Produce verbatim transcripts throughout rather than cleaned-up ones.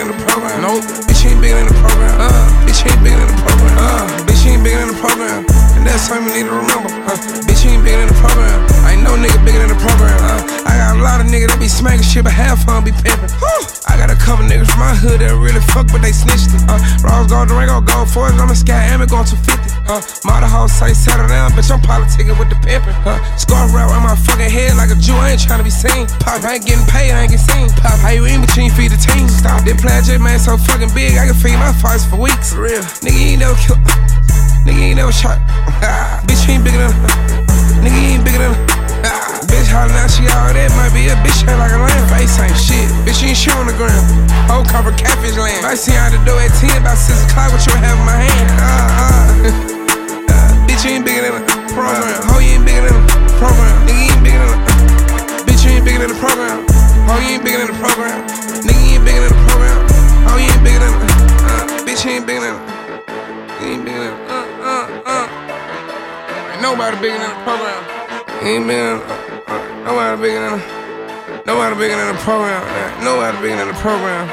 than the program. Nope. Bitch, you ain't bigger than the program. Uh. Bitch, you ain't bigger than the program. Uh. Bitch, you ain't bigger than the program. And that's something you need to remember. Uh. Bitch, you ain't bigger than the program. I ain't no nigga bigger than the program. Uh. I got a lot of niggas that be smacking shit, but half of them be pimping. I got a couple niggas from my hood that really fuck, but they snitched it. Uh. Rose Gold, Durango, Gold Force, I'm a Sky Amy going two fifty. Uh. Model house say settle down, bitch, I'm politicking with the pimpin'. Uh. Scarf wrap around my fucking head like a Jew, I ain't tryna be seen. Pop, I ain't getting paid, I ain't getting seen. Pop, how you eat between feed the team? Stop. This player J man so fucking big, I can feed my fights for weeks. For real. Nigga, you ain't never killed. Nigga, you ain't never shot. Bitch, you ain't bigger than. Nigga, you ain't bigger than. Bitch hollering out, she all that might be a bitch shaped like a lamb. Face ain't shit, bitch, you ain't shit on the ground. Whole cover catfish land. I see out the door at ten, about six o'clock, what you have in my hand. Uh, uh. uh, bitch, you ain't bigger than the program. Ho, you ain't bigger than the program. Nigga, you ain't bigger than the. Bitch, you ain't bigger than the program. Ho, you ain't bigger than the program. Nigga, you ain't bigger than the program. Ho, you ain't bigger than the. Uh, bitch, you ain't bigger than the. You ain't bigger than the. Uh, uh, uh. Ain't nobody bigger than the program. You ain't bigger than the. Nobody bigger than the, nobody bigger than the program. Nobody bigger than the program.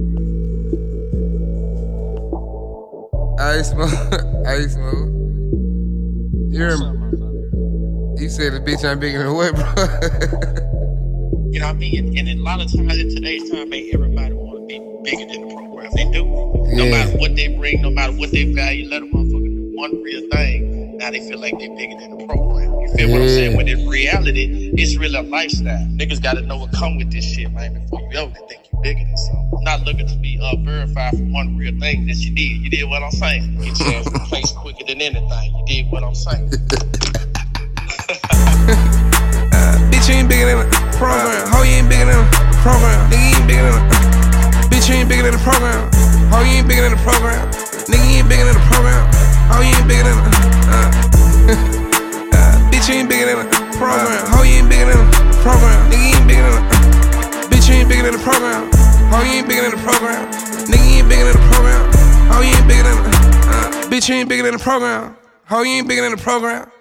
Ice Mo, Ice Mo. You hear me? You said the bitch ain't bigger than what, bro? You know what I mean? And, and a lot of times in today's time, man, everybody want to be bigger than the program. They do. No Yeah. matter what they bring, no matter what they value, let a motherfucker do one real thing. Now they feel like they're bigger than the program. You feel Yeah. what I'm saying? When in reality, it's really a lifestyle. Niggas gotta know what come with this shit, man, before you ever think you bigger than something. I'm not looking to be uh, verified for one real thing that you did. You did what I'm saying. Get your ass replaced quicker than anything. You did what I'm saying. uh, bitch, you ain't bigger than the program. Ho, you ain't bigger than the program. Nigga, you ain't bigger than the. Bitch, you ain't bigger than the program. Ho, you ain't bigger than the program. Nigga, you ain't bigger than the program. Ho, you ain't bigger than the. Uh, uh, bitch, you ain't bigger than the program. Ho, you ain't bigger than the program. Nigga, you ain't bigger than the. Uh, bitch, you ain't bigger than the program. Ho, you ain't bigger than the program. Nigga, you ain't bigger than the program. Ho, you ain't bigger than the. Uh, bitch, you ain't bigger than the program. Ho, you ain't bigger than the program.